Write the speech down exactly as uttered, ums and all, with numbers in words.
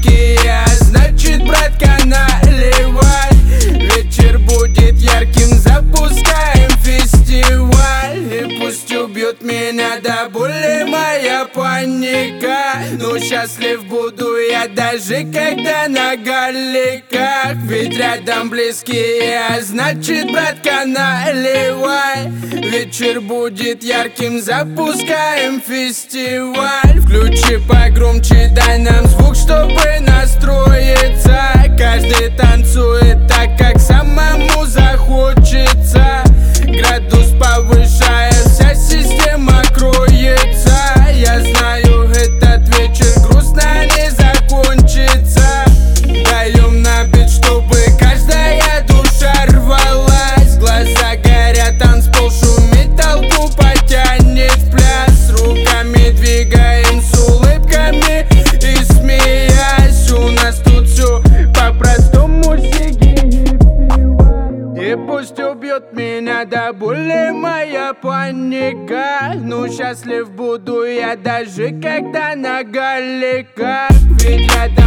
близкие, значит, братка, наливай. Вечер будет ярким, запускаем фестиваль. И пусть убьет меня до боли моя паника, но счастлив буду я даже когда на галиках. Ведь рядом близкие, значит, братка, наливай. Вечер будет ярким, запускаем фестиваль. Включи погромче, дай нам звук, чтобы настроиться. Каждый танцует так, как самому захочется. Градус повышая, вся система кроется. Я знаю, этот вечер грустно не закончится. Даем на бит, чтобы каждая душа рвалась. Глаза горят, танцпол шумит, толпу потянет в пляс. Руками двигаем с улыбками и смеясь. У нас тут все по-простому, сиги и пиво. И пусть убьет меня до боли моя паника, но счастлив буду я даже когда на галиках. Ведь рядом